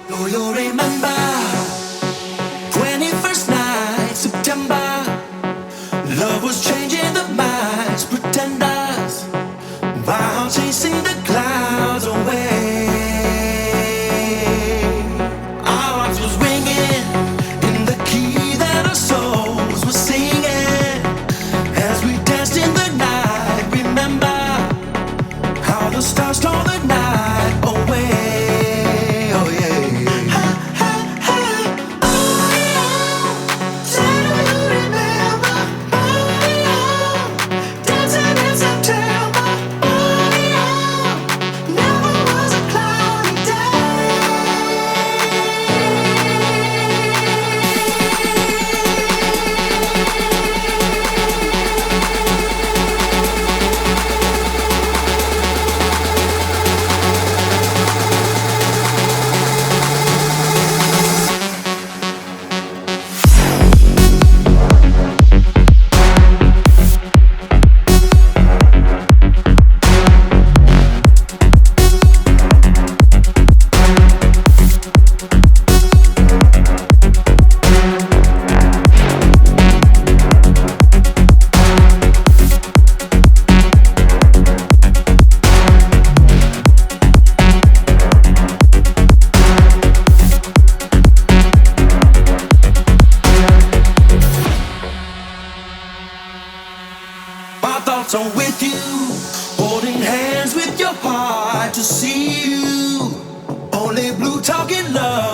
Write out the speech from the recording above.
Do you remember 21st night, September? Love was changing the minds, pretenders, while chasing the clouds away. Our hearts was ringing in the key that our souls were singing as we danced in the night. Remember how the stars stole the night away. Oh yeah. My thoughts are with you, holding hands with your heart to see you. Only blue talking love.